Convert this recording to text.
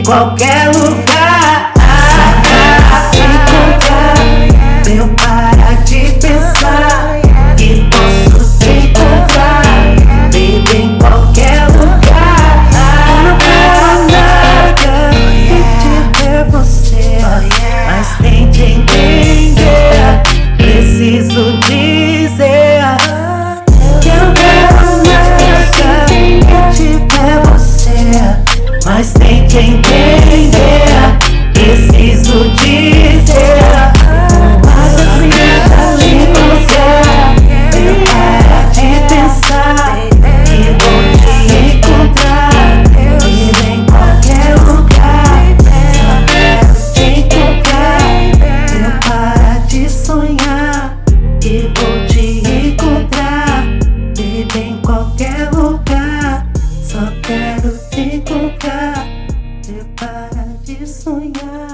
qualquer lugar. Eu para de pensar que posso te encontrar, baby, em qualquer lugar. Não quero nada que tiver você, mas tente entender. Preciso dizer que eu quero nada que tiver você, mas tente entender. Preciso dizer. Em qualquer lugar, só quero te encontrar. Você para de sonhar.